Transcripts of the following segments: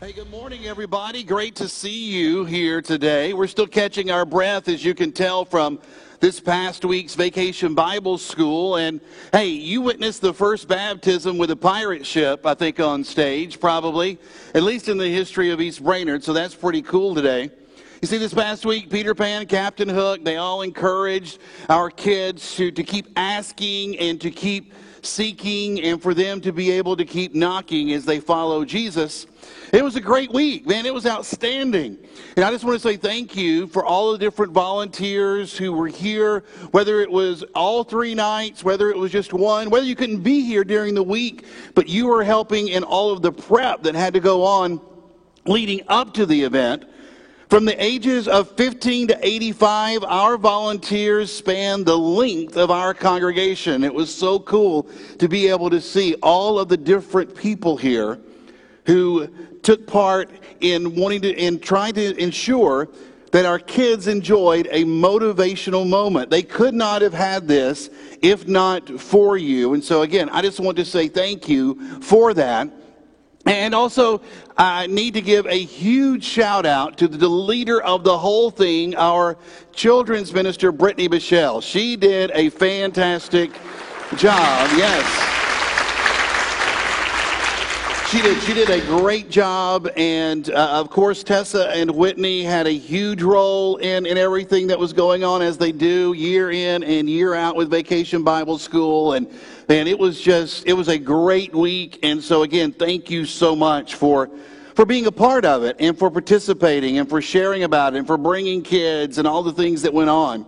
Hey, good morning, everybody. Great to see you here today. We're still catching our breath, as you can tell from this past week's Vacation Bible School. And hey, you witnessed the first baptism with a pirate ship, I think, on stage, probably, at least in the history of East Brainerd. So that's pretty cool today. You see, this past week, Peter Pan, Captain Hook, they all encouraged our kids to keep asking and to keep seeking, and for them to be able to keep knocking as they follow Jesus. It was a great week, man. It was outstanding. And I just want to say thank you for all the different volunteers who were here, whether it was all 3 nights, whether it was just one, whether you couldn't be here during the week, but you were helping in all of the prep that had to go on leading up to the event. From the ages of 15 to 85, our volunteers spanned the length of our congregation. It was so cool to be able to see all of the different people here who took part in wanting to and trying to ensure that our kids enjoyed a motivational moment. They could not have had this if not for you. And so again, I just want to say thank you for that. And also, I need to give a huge shout out to the leader of the whole thing, our children's minister, Brittany Michelle. She did a fantastic job, yes. She did a great job, and of course Tessa and Whitney had a huge role in everything that was going on, as they do year in and year out with Vacation Bible School. And it was a great week. And so again, thank you so much for being a part of it, and for participating, and for sharing about it, and for bringing kids and all the things that went on.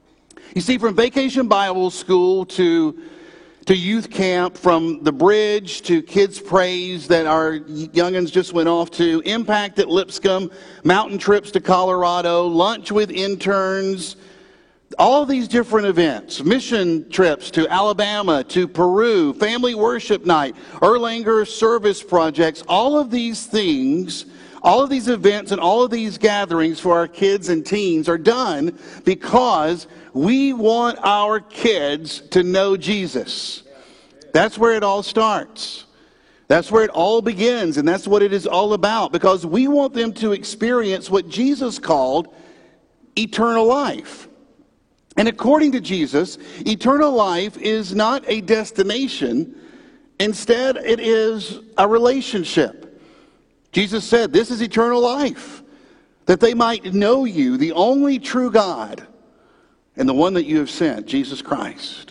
You see, from Vacation Bible School to youth camp, from the bridge to Kids Praise that our youngins just went off to, Impact at Lipscomb, mountain trips to Colorado, lunch with interns, all of these different events, mission trips to Alabama, to Peru, family worship night, Erlanger service projects, all of these things, all of these events and all of these gatherings for our kids and teens are done because we want our kids to know Jesus. That's where it all starts. That's where it all begins, and that's what it is all about, because we want them to experience what Jesus called eternal life. And according to Jesus, eternal life is not a destination. Instead, it is a relationship. Jesus said, "This is eternal life, that they might know you, the only true God, and the one that you have sent, Jesus Christ."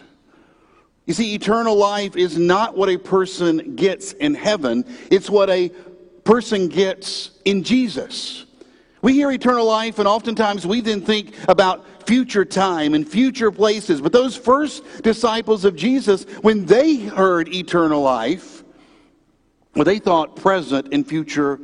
You see, eternal life is not what a person gets in heaven. It's what a person gets in Jesus. We hear eternal life, and oftentimes we then think about future time and future places. But those first disciples of Jesus, when they heard eternal life, well, they thought present and future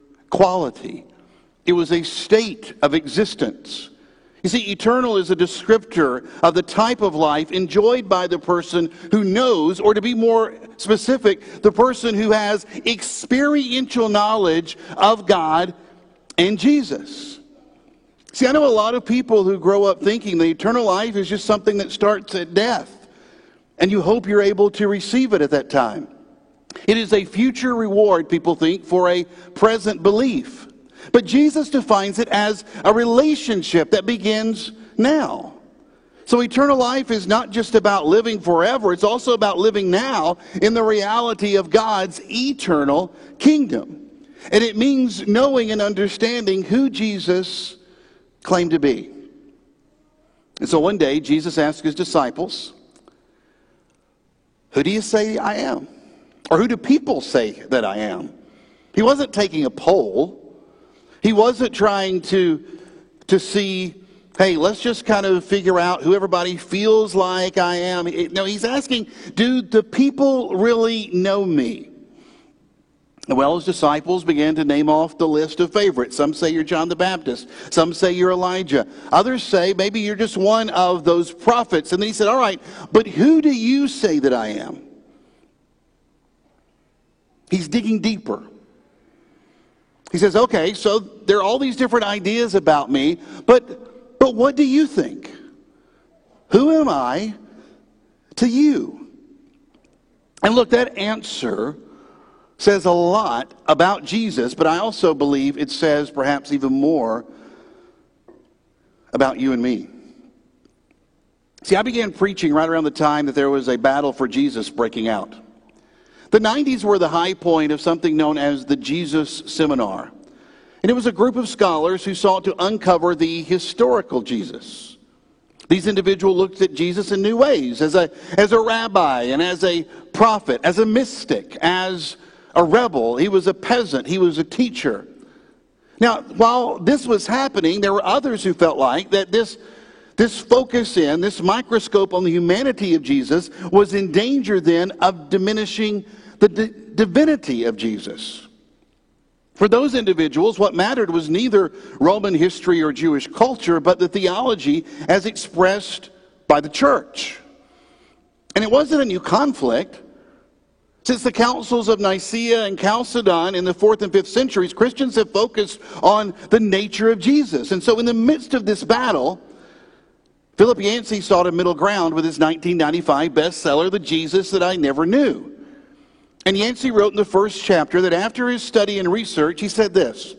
quality. It was a state of existence. You see, eternal is a descriptor of the type of life enjoyed by the person who knows, or to be more specific, the person who has experiential knowledge of God and Jesus. See, I know a lot of people who grow up thinking that eternal life is just something that starts at death, and you hope you're able to receive it at that time. It is a future reward, people think, for a present belief. But Jesus defines it as a relationship that begins now. So eternal life is not just about living forever, it's also about living now in the reality of God's eternal kingdom. And it means knowing and understanding who Jesus claimed to be. And so one day, Jesus asked his disciples, "Who do you say I am? Or who do people say that I am?" He wasn't taking a poll. He wasn't trying to see, hey, let's just kind of figure out who everybody feels like I am. No, he's asking, do the people really know me? Well, his disciples began to name off the list of favorites. Some say you're John the Baptist. Some say you're Elijah. Others say maybe you're just one of those prophets. And then he said, all right, but who do you say that I am? He's digging deeper. He says, okay, so there are all these different ideas about me, but what do you think? Who am I to you? And look, that answer says a lot about Jesus, but I also believe it says perhaps even more about you and me. See, I began preaching right around the time that there was a battle for Jesus breaking out. The 90s were the high point of something known as the Jesus Seminar. And it was a group of scholars who sought to uncover the historical Jesus. These individuals looked at Jesus in new ways, as a rabbi and as a prophet, as a mystic, as a rebel. He was a peasant. He was a teacher. Now, while this was happening, there were others who felt like that this focus in, this microscope on the humanity of Jesus was in danger then of diminishing the divinity of Jesus. For those individuals, what mattered was neither Roman history or Jewish culture, but the theology as expressed by the church. And it wasn't a new conflict. Since the councils of Nicaea and Chalcedon in the 4th and 5th centuries, Christians have focused on the nature of Jesus. And so in the midst of this battle, Philip Yancey sought a middle ground with his 1995 bestseller, The Jesus That I Never Knew. And Yancey wrote in the first chapter that after his study and research, he said this: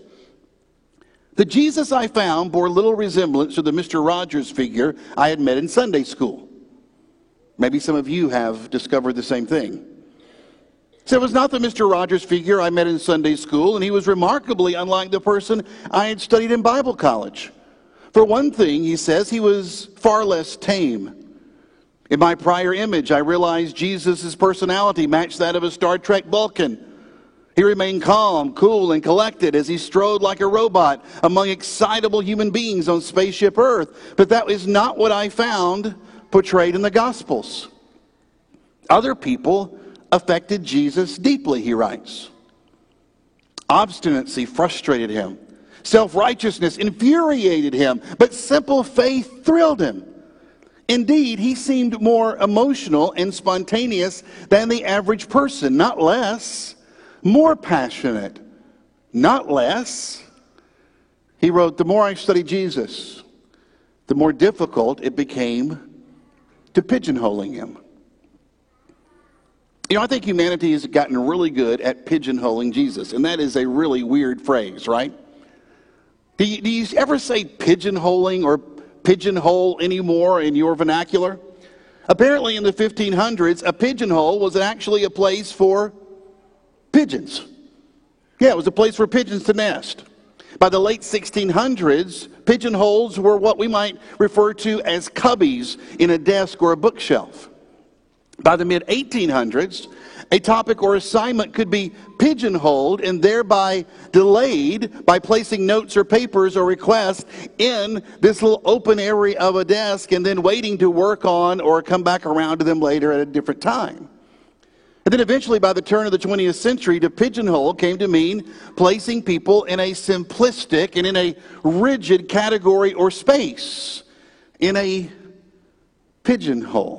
"The Jesus I found bore little resemblance to the Mr. Rogers figure I had met in Sunday school." Maybe some of you have discovered the same thing. So it was not the Mr. Rogers figure I met in Sunday school, and he was remarkably unlike the person I had studied in Bible college. For one thing, he says, he was far less tame. In my prior image, I realized Jesus' personality matched that of a Star Trek Vulcan. He remained calm, cool, and collected as he strode like a robot among excitable human beings on spaceship Earth. But that is not what I found portrayed in the Gospels. Other people affected Jesus deeply, he writes. Obstinacy frustrated him. Self-righteousness infuriated him, but simple faith thrilled him. Indeed, he seemed more emotional and spontaneous than the average person, not less. More passionate, not less. He wrote, "The more I studied Jesus, the more difficult it became to pigeonholing him." You know, I think humanity has gotten really good at pigeonholing Jesus, and that is a really weird phrase, right? Do you ever say pigeonholing or pigeonhole anymore in your vernacular? Apparently in the 1500s, a pigeonhole was actually a place for pigeons. Yeah, it was a place for pigeons to nest. By the late 1600s, pigeonholes were what we might refer to as cubbies in a desk or a bookshelf. By the mid-1800s, a topic or assignment could be pigeonholed and thereby delayed by placing notes or papers or requests in this little open area of a desk and then waiting to work on or come back around to them later at a different time. And then eventually, by the turn of the 20th century, to pigeonhole came to mean placing people in a simplistic and in a rigid category or space, in a pigeonhole.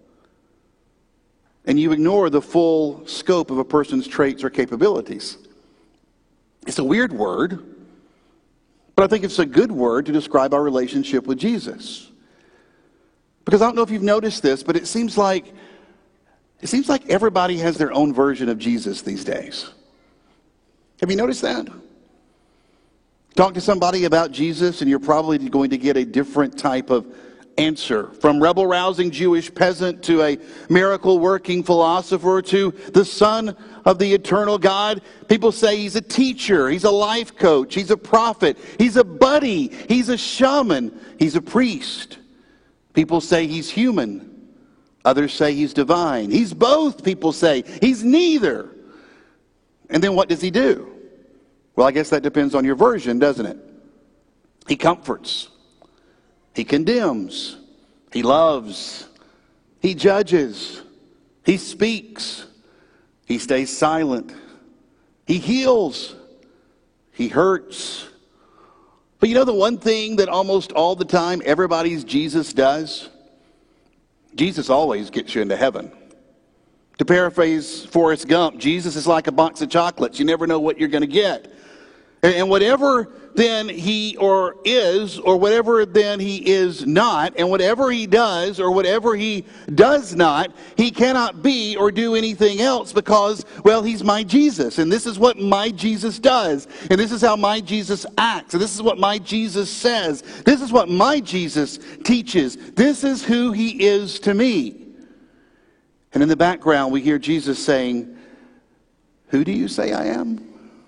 And you ignore the full scope of a person's traits or capabilities. It's a weird word, but I think it's a good word to describe our relationship with Jesus. Because I don't know if you've noticed this, but it seems like everybody has their own version of Jesus these days. Have you noticed that? Talk to somebody about Jesus and you're probably going to get a different type of answer. From rebel-rousing Jewish peasant to a miracle-working philosopher to the son of the eternal God. People say he's a teacher, he's a life coach, he's a prophet, he's a buddy, he's a shaman, he's a priest. People say he's human. Others say he's divine. He's both, people say. He's neither. And then what does he do? Well, I guess that depends on your version, doesn't it? He comforts. He condemns, he loves, he judges, he speaks, he stays silent, he heals, he hurts. But you know the one thing that almost all the time everybody's Jesus does? Jesus always gets you into heaven. To paraphrase Forrest Gump, Jesus is like a box of chocolates. You never know what you're going to get. And whatever then he or is, or whatever then he is not, and whatever he does or whatever he does not, he cannot be or do anything else because, well, he's my Jesus. And this is what my Jesus does. And this is how my Jesus acts. And this is what my Jesus says. This is what my Jesus teaches. This is who he is to me. And in the background, we hear Jesus saying, "Who do you say I am?"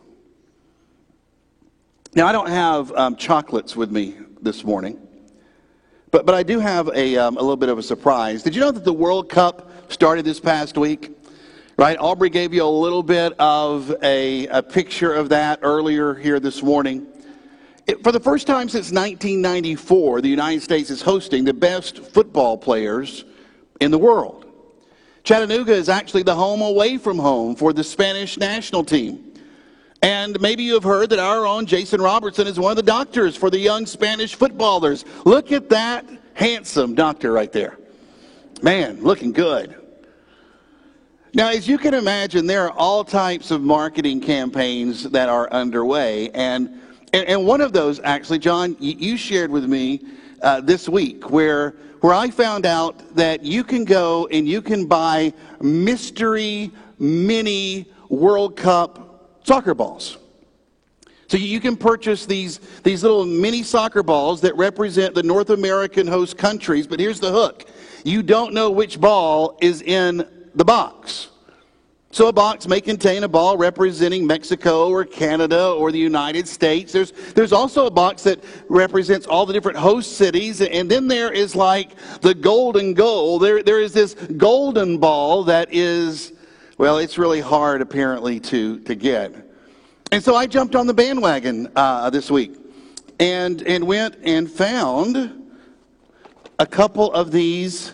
Now, I don't have chocolates with me this morning, but I do have a little bit of a surprise. Did you know that the World Cup started this past week? Right? Aubrey gave you a little bit of a picture of that earlier here this morning. For the first time since 1994, the United States is hosting the best football players in the world. Chattanooga is actually the home away from home for the Spanish national team. And maybe you have heard that our own Jason Robertson is one of the doctors for the young Spanish footballers. Look at that handsome doctor right there. Man, looking good. Now, as you can imagine, there are all types of marketing campaigns that are underway. And one of those, actually, John, you shared with me this week where I found out that you can go and you can buy mystery mini World Cup soccer balls. So you can purchase these little mini soccer balls that represent the North American host countries, but here's the hook. You don't know which ball is in the box. So a box may contain a ball representing Mexico or Canada or the United States. There's also a box that represents all the different host cities, and then there is like the golden goal. There is this golden ball that is, well, it's really hard apparently to get. And so I jumped on the bandwagon this week and went and found a couple of these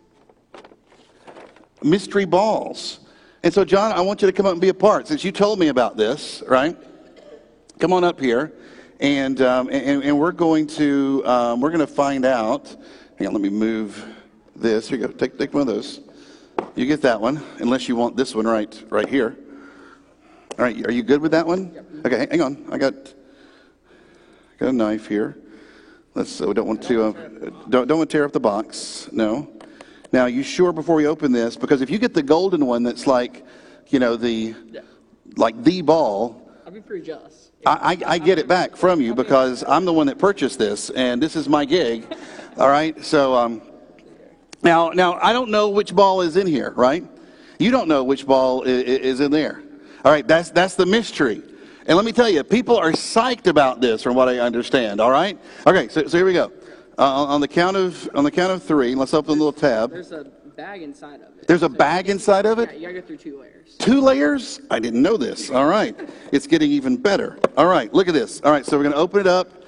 mystery balls. And so, John, I want you to come up and be a part. Since you told me about this, right? Come on up here, and we're going to find out. Hang on, let me move this. Here you go. Take one of those. You get that one, unless you want this one right here. All right, are you good with that one? Yep. Okay, hang on. I got a knife here. We don't want to don't want to tear up the box. No. Now, you sure before we open this? Because if you get the golden one, that's like, the ball. I'll be pretty jealous. I get it back from you because I'm the one that purchased this, and this is my gig. All right, so now I don't know which ball is in here, right? You don't know which ball is in there. All right, that's the mystery. And let me tell you, people are psyched about this, from what I understand. All right, okay, so here we go. On the count of three, let's open a little tab. There's a bag inside of it. There's a bag inside of it? Yeah, you gotta go through 2 layers. 2 layers? I didn't know this. All right. It's getting even better. All right, look at this. All right, so we're going to open it up.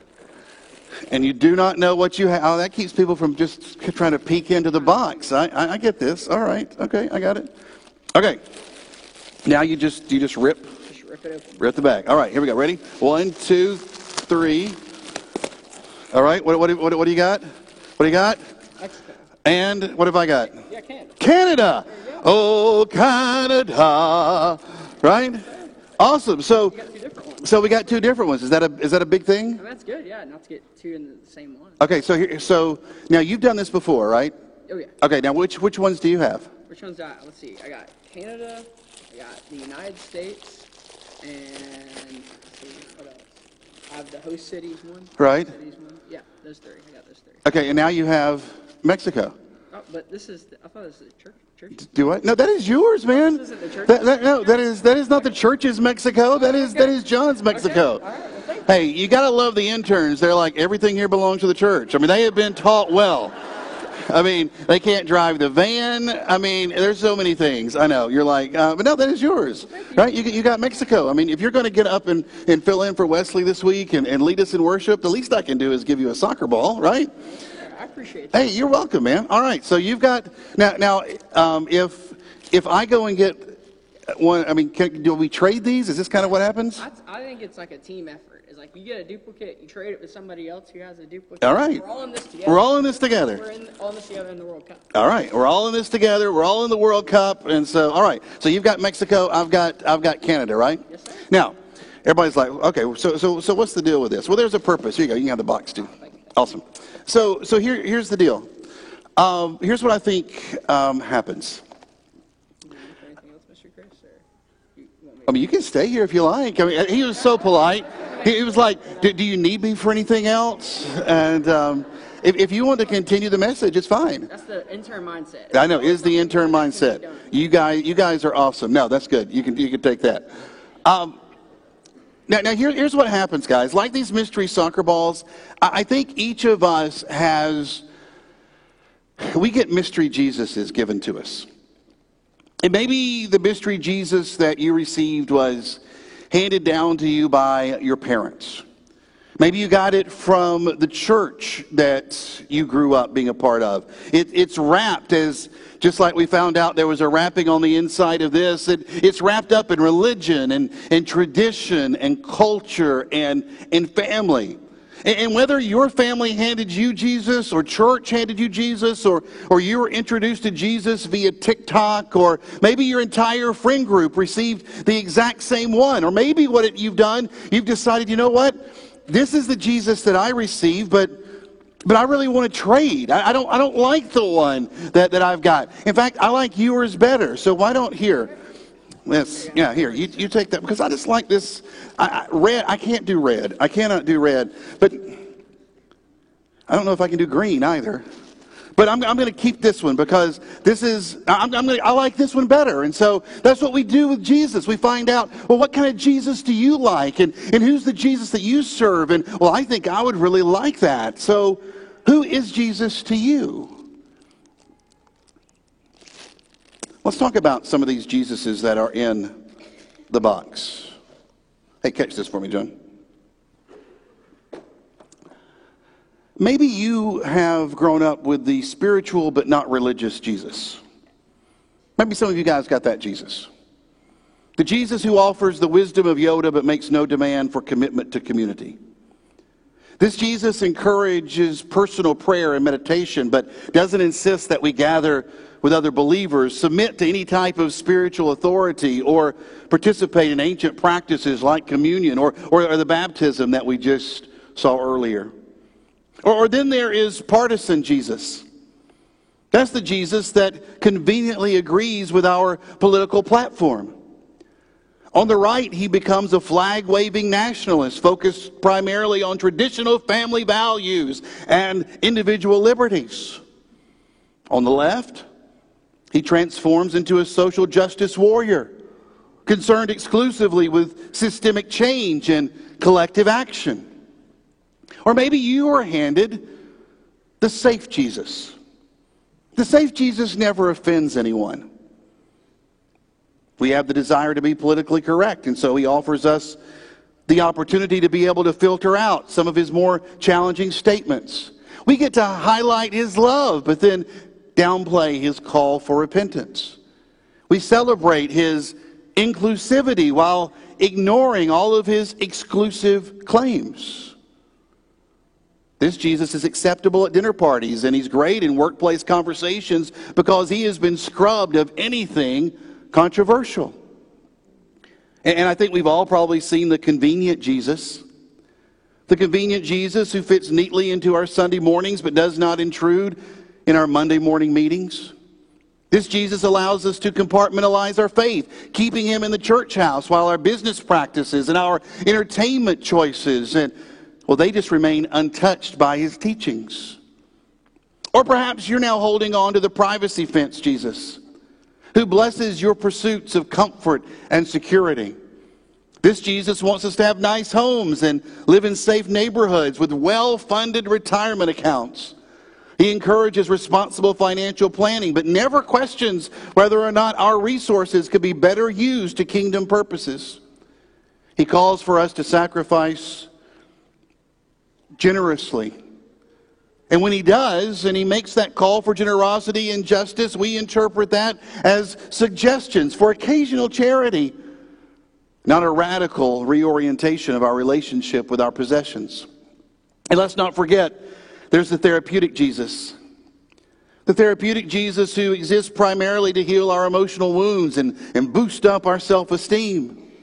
And you do not know what you have. Oh, that keeps people from just trying to peek into the box. I get this. All right. Okay, I got it. Okay. Now you just rip. Just rip it open. Rip the bag. All right, here we go. Ready? 1, 2, 3. All right, what do you got? What do you got? Mexico. And what have I got? Yeah, Canada. Canada! Oh, Canada! Right? Awesome. So we got 2 different ones. Is that a big thing? Oh, that's good, yeah, not to get 2 in the same one. Okay, so now you've done this before, right? Oh, yeah. Okay, now which ones do you have? Which one's that? Let's see. I got Canada, I got the United States, and let's see, what else? I have the host cities one. Right. Yeah, those 3. I got those 3. Okay, and now you have Mexico. Oh, but this is, I thought this was the church. Do what? No, that is yours, man. This isn't the church. That is not the church's Mexico. That is John's Mexico. Okay. All right, well, thank you. Hey, you got to love the interns. They're like, everything here belongs to the church. I mean, they have been taught well. I mean, they can't drive the van. I mean, there's so many things. I know. You're like, but no, that is yours, right? You got Mexico. I mean, if you're going to get up and fill in for Wesley this week and lead us in worship, the least I can do is give you a soccer ball, right? I appreciate that. Hey, you're welcome, man. All right, so you've got now. If I go and get one, I mean, do we trade these? Is this kind of what happens? I think it's like a team effort. It's like you get a duplicate, you trade it with somebody else who has a duplicate. All right. We're all in this together. We're all in this together. We're all in this together in the World Cup. All right, we're all in this together. We're all in the World Cup, and so all right. So you've got Mexico. I've got Canada, right? Yes, sir. Now, Everybody's like, okay, so what's the deal with this? Well, there's a purpose. Here you go. You can have the box too. Awesome. So here's the deal. Here's what I think happens. Anything else, Mr. Chris? Or you want me I mean, you can stay here if you like. I mean, he was so polite. He was like, do you need me for anything else? And if you want to continue the message, it's fine. That's the intern mindset. I know, is the intern mindset. You guys are awesome. No, that's good. You can take that. Now here's what happens, guys. Like these mystery soccer balls, I think each of us we get mystery Jesuses given to us. And maybe the mystery Jesus that you received was handed down to you by your parents. Maybe you got it from the church that you grew up being a part of. It's wrapped as, just like we found out there was a wrapping on the inside of this, it's wrapped up in religion and tradition and culture and family. And whether your family handed you Jesus or church handed you Jesus or you were introduced to Jesus via TikTok, or maybe your entire friend group received the exact same one, or maybe what you've done, you've decided, you know what? This is the Jesus that I received, but I really want to trade. I don't like the one that I've got. In fact, I like yours better. So why don't here? Here, you take that, because I just like this. Red, I can't do red. I cannot do red. But I don't know if I can do green either. But I'm going to keep this one, because this is, I like this one better. And so that's what we do with Jesus. We find out, well, what kind of Jesus do you like? And who's the Jesus that you serve? And, well, I think I would really like that. So who is Jesus to you? Let's talk about some of these Jesuses that are in the box. Hey, catch this for me, John. Maybe you have grown up with the spiritual but not religious Jesus. Maybe some of you guys got that Jesus. The Jesus who offers the wisdom of Yoda but makes no demand for commitment to community. This Jesus encourages personal prayer and meditation but doesn't insist that we gather with other believers, submit to any type of spiritual authority, or participate in ancient practices like communion or the baptism that we just saw earlier. Or then there is partisan Jesus. That's the Jesus that conveniently agrees with our political platform. On the right, he becomes a flag-waving nationalist focused primarily on traditional family values and individual liberties. On the left, he transforms into a social justice warrior, concerned exclusively with systemic change and collective action. Or maybe you are handed the safe Jesus. The safe Jesus never offends anyone. We have the desire to be politically correct, and so he offers us the opportunity to be able to filter out some of his more challenging statements. We get to highlight his love, but then downplay his call for repentance. We celebrate his inclusivity while ignoring all of his exclusive claims. This Jesus is acceptable at dinner parties, and he's great in workplace conversations because he has been scrubbed of anything controversial. And I think we've all probably seen the convenient Jesus. The convenient Jesus who fits neatly into our Sunday mornings but does not intrude in our Monday morning meetings. This Jesus allows us to compartmentalize our faith, keeping him in the church house while our business practices and our entertainment choices they just remain untouched by his teachings. Or perhaps you're now holding on to the privacy fence Jesus, who blesses your pursuits of comfort and security. This Jesus wants us to have nice homes and live in safe neighborhoods with well-funded retirement accounts. He encourages responsible financial planning, but never questions whether or not our resources could be better used to kingdom purposes. He calls for us to sacrifice generously. And when he does, and he makes that call for generosity and justice, we interpret that as suggestions for occasional charity, not a radical reorientation of our relationship with our possessions. And let's not forget, there's the therapeutic Jesus. The therapeutic Jesus who exists primarily to heal our emotional wounds and boost up our self-esteem.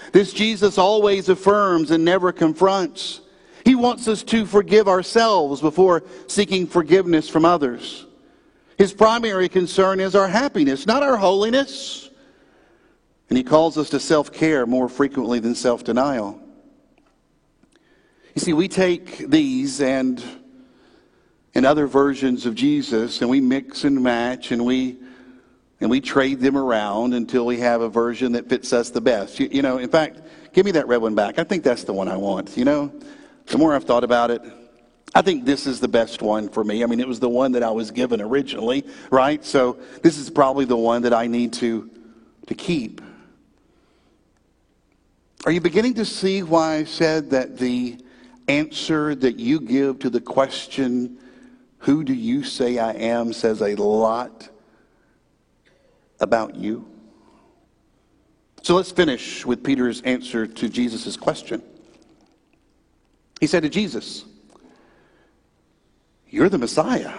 This Jesus always affirms and never confronts. He wants us to forgive ourselves before seeking forgiveness from others. His primary concern is our happiness, not our holiness. And he calls us to self-care more frequently than self-denial. You see, we take these and other versions of Jesus and we mix and match and we trade them around until we have a version that fits us the best. You know, in fact, give me that red one back. I think that's the one I want. You know, the more I've thought about it, I think this is the best one for me. I mean, it was the one that I was given originally, right? So this is probably the one that I need to keep. Are you beginning to see why I said that the answer that you give to the question, who do you say I am, says a lot about you? So let's finish with Peter's answer to Jesus' question. He said to Jesus, "You're the Messiah."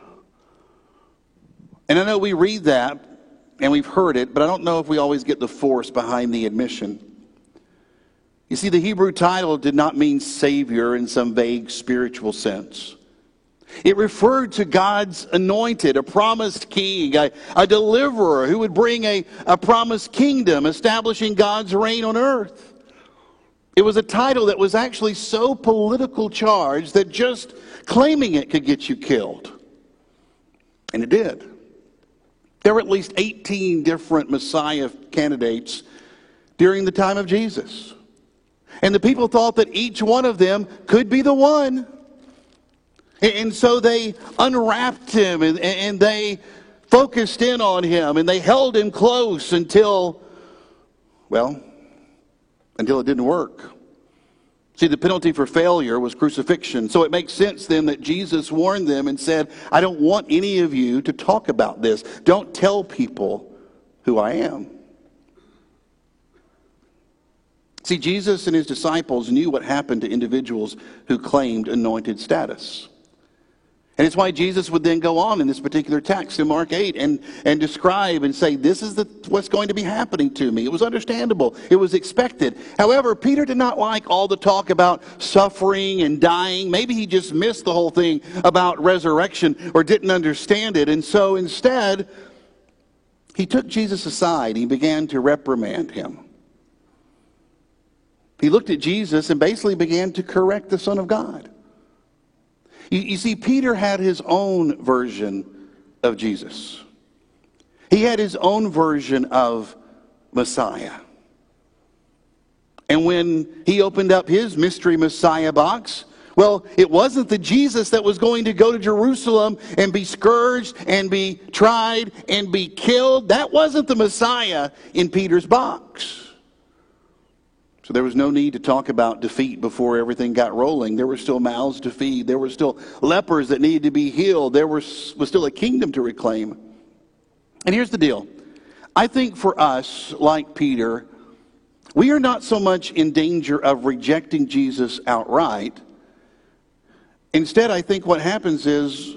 And I know we read that and we've heard it, but I don't know if we always get the force behind the admission. You see, the Hebrew title did not mean Savior in some vague spiritual sense. It referred to God's anointed, a promised king, a deliverer who would bring a promised kingdom, establishing God's reign on earth. It was a title that was actually so political charged that just claiming it could get you killed. And it did. There were at least 18 different Messiah candidates during the time of Jesus. And the people thought that each one of them could be the one. And so they unwrapped him and they focused in on him and they held him close until it didn't work. See, the penalty for failure was crucifixion. So it makes sense then that Jesus warned them and said, "I don't want any of you to talk about this. Don't tell people who I am." See, Jesus and his disciples knew what happened to individuals who claimed anointed status. And it's why Jesus would then go on in this particular text in Mark 8 and describe and say, this is what's going to be happening to me. It was understandable. It was expected. However, Peter did not like all the talk about suffering and dying. Maybe he just missed the whole thing about resurrection or didn't understand it. And so instead, he took Jesus aside and he began to reprimand him. He looked at Jesus and basically began to correct the Son of God. You see, Peter had his own version of Jesus. He had his own version of Messiah. And when he opened up his mystery Messiah box, well, it wasn't the Jesus that was going to go to Jerusalem and be scourged and be tried and be killed. That wasn't the Messiah in Peter's box. So there was no need to talk about defeat before everything got rolling. There were still mouths to feed. There were still lepers that needed to be healed. There was still a kingdom to reclaim. And here's the deal. I think for us, like Peter, we are not so much in danger of rejecting Jesus outright. Instead, I think what happens is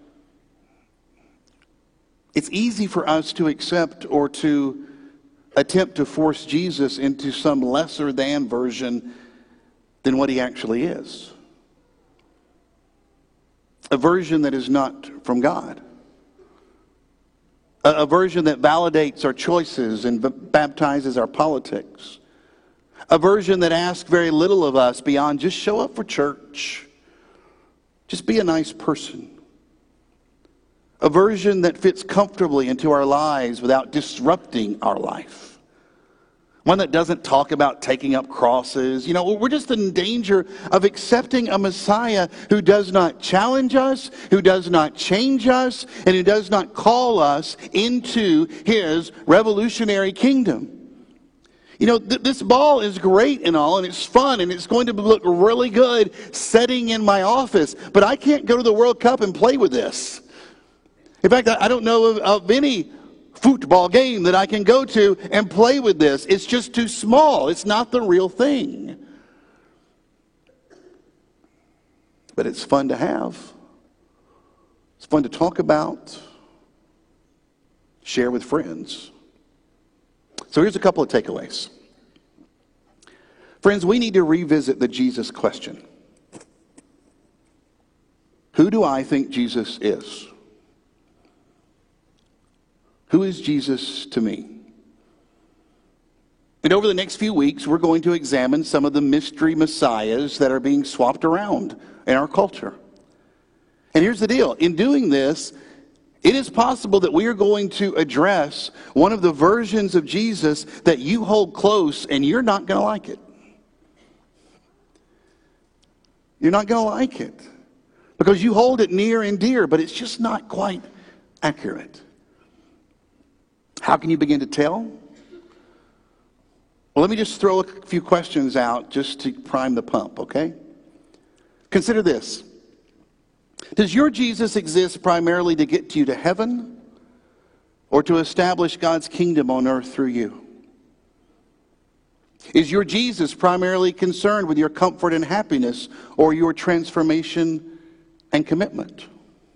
it's easy for us to accept or to attempt to force Jesus into some lesser than version than what he actually is. A version that is not from God. A version that validates our choices and baptizes our politics. A version that asks very little of us beyond just show up for church. Just be a nice person. A version that fits comfortably into our lives without disrupting our life. One that doesn't talk about taking up crosses. You know, we're just in danger of accepting a Messiah who does not challenge us, who does not change us, and who does not call us into his revolutionary kingdom. You know, this ball is great and all, and it's fun, and it's going to look really good setting in my office, but I can't go to the World Cup and play with this. In fact, I don't know of any football game that I can go to and play with this. It's just too small. It's not the real thing. But it's fun to have. It's fun to talk about, share with friends. So here's a couple of takeaways. Friends, we need to revisit the Jesus question. Who do I think Jesus is? Who is Jesus to me? And over the next few weeks, we're going to examine some of the mystery messiahs that are being swapped around in our culture. And here's the deal. In doing this, it is possible that we are going to address one of the versions of Jesus that you hold close, and you're not going to like it. You're not going to like it because you hold it near and dear, but it's just not quite accurate. How can you begin to tell? Well, let me just throw a few questions out just to prime the pump, okay? Consider this. Does your Jesus exist primarily to get you to heaven or to establish God's kingdom on earth through you? Is your Jesus primarily concerned with your comfort and happiness or your transformation and commitment?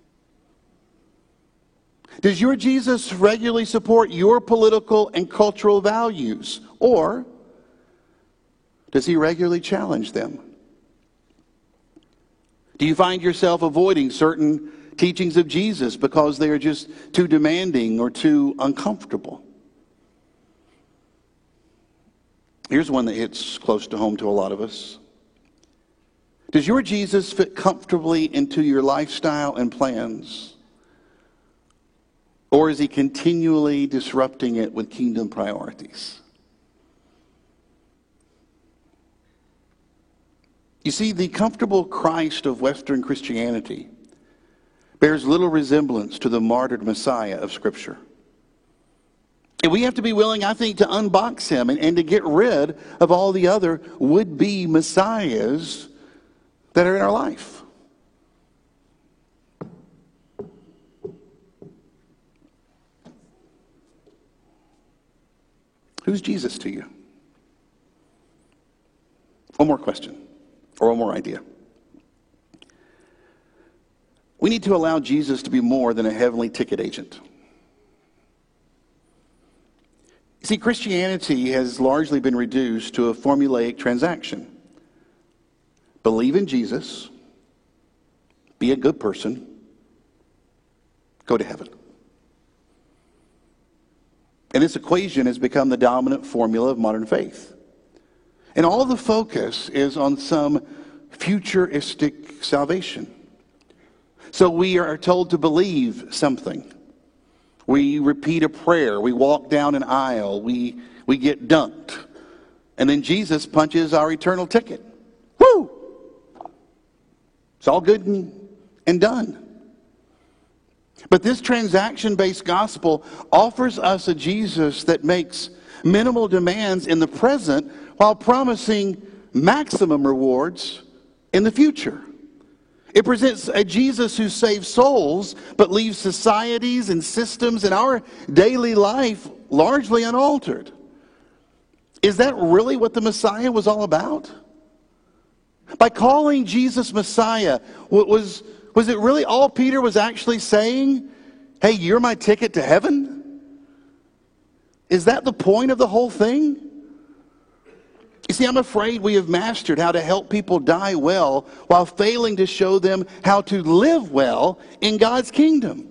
Does your Jesus regularly support your political and cultural values, or does he regularly challenge them? Do you find yourself avoiding certain teachings of Jesus because they are just too demanding or too uncomfortable? Here's one that hits close to home to a lot of us. Does your Jesus fit comfortably into your lifestyle and plans? Or is he continually disrupting it with kingdom priorities? You see, the comfortable Christ of Western Christianity bears little resemblance to the martyred Messiah of Scripture. And we have to be willing, I think, to unbox him and to get rid of all the other would-be messiahs that are in our life. Who's Jesus to you? One more question, or one more idea. We need to allow Jesus to be more than a heavenly ticket agent. You see, Christianity has largely been reduced to a formulaic transaction. Believe in Jesus, be a good person, go to heaven. And this equation has become the dominant formula of modern faith. And all the focus is on some futuristic salvation. So we are told to believe something. We repeat a prayer. We walk down an aisle. We get dunked. And then Jesus punches our eternal ticket. Woo! It's all good and done. But this transaction-based gospel offers us a Jesus that makes minimal demands in the present while promising maximum rewards in the future. It presents a Jesus who saves souls but leaves societies and systems in our daily life largely unaltered. Is that really what the Messiah was all about? By calling Jesus Messiah, was it really all Peter was actually saying? Hey, you're my ticket to heaven? Is that the point of the whole thing? You see, I'm afraid we have mastered how to help people die well while failing to show them how to live well in God's kingdom.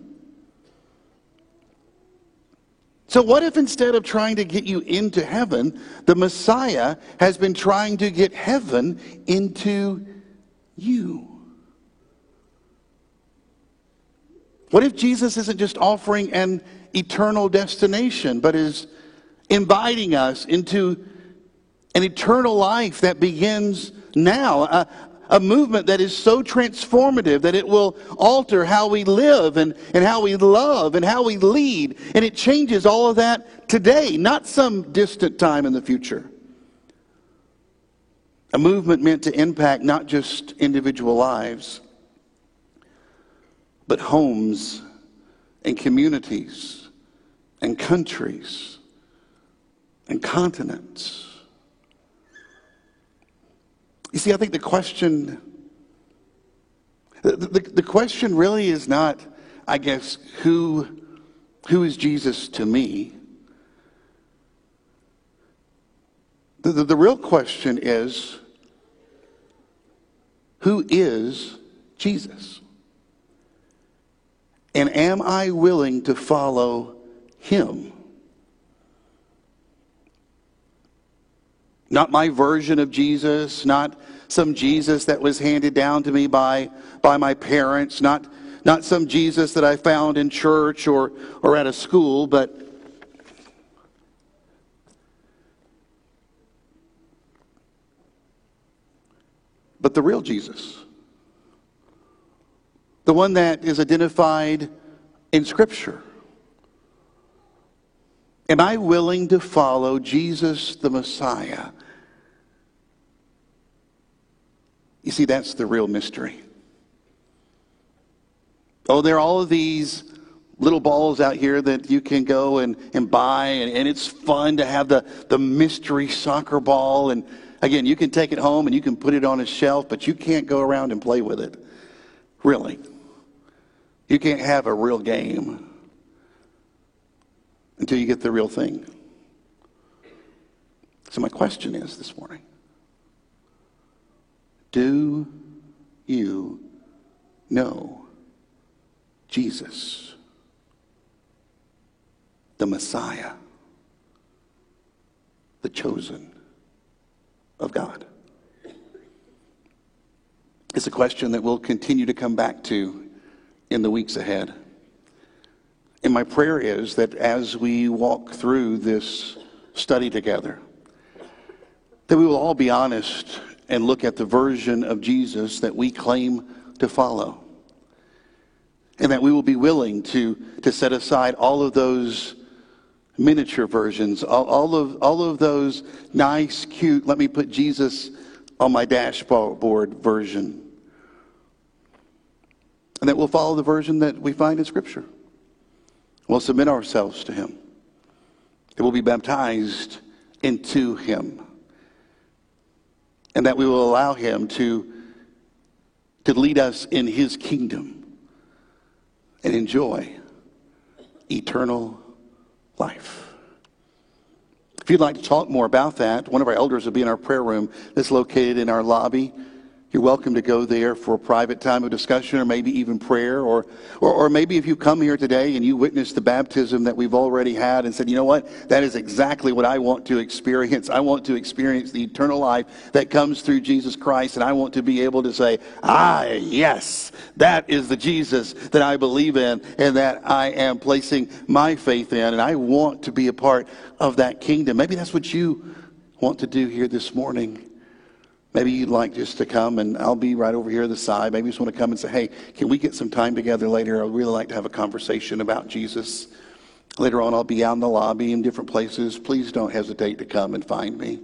So what if instead of trying to get you into heaven, the Messiah has been trying to get heaven into you? What if Jesus isn't just offering an eternal destination, but is inviting us into an eternal life that begins now? A movement that is so transformative that it will alter how we live and how we love and how we lead. And it changes all of that today, not some distant time in the future. A movement meant to impact not just individual lives, but homes and communities and countries and continents. You see, I think the question really is not, I guess, who is Jesus to me? The real question is, who is Jesus? And am I willing to follow him? Not my version of Jesus, not some Jesus that was handed down to me by my parents, not some Jesus that I found in church or at a school, but the real Jesus. The one that is identified in Scripture. Am I willing to follow Jesus the Messiah? You see, that's the real mystery. Oh, there are all of these little balls out here that you can go and buy, and it's fun to have the mystery soccer ball. And again, you can take it home and you can put it on a shelf, but you can't go around and play with it. Really. You can't have a real game until you get the real thing. So my question is this morning, do you know Jesus, the Messiah, the chosen of God? It's a question that we'll continue to come back to in the weeks ahead. And my prayer is that as we walk through this study together, that we will all be honest and look at the version of Jesus that we claim to follow. And that we will be willing to set aside all of those miniature versions, all of those nice, cute, let me put Jesus on my dashboard version. And that we'll follow the version that we find in Scripture. We'll submit ourselves to him. That we'll be baptized into him. And that we will allow him to lead us in his kingdom and enjoy eternal life. If you'd like to talk more about that, one of our elders will be in our prayer room that's located in our lobby. You're welcome to go there for a private time of discussion, or maybe even prayer, or maybe if you come here today and you witness the baptism that we've already had and said, you know what, that is exactly what I want to experience. I want to experience the eternal life that comes through Jesus Christ, and I want to be able to say, yes, that is the Jesus that I believe in and that I am placing my faith in, and I want to be a part of that kingdom. Maybe that's what you want to do here this morning. Maybe you'd like just to come, and I'll be right over here on the side. Maybe you just want to come and say, hey, can we get some time together later? I'd really like to have a conversation about Jesus. Later on, I'll be out in the lobby in different places. Please don't hesitate to come and find me.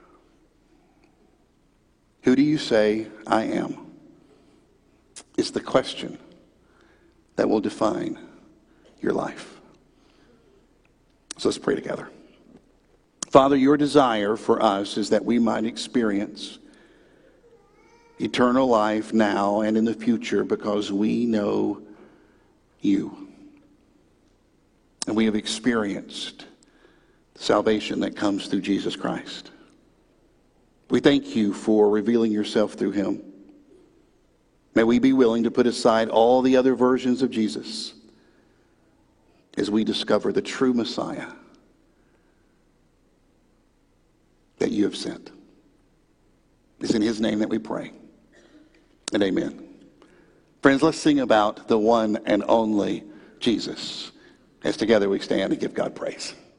Who do you say I am? It's the question that will define your life. So let's pray together. Father, your desire for us is that we might experience eternal life now and in the future because we know you. And we have experienced the salvation that comes through Jesus Christ. We thank you for revealing yourself through him. May we be willing to put aside all the other versions of Jesus as we discover the true Messiah that you have sent. It's in his name that we pray. And amen. Friends, let's sing about the one and only Jesus as together we stand and give God praise.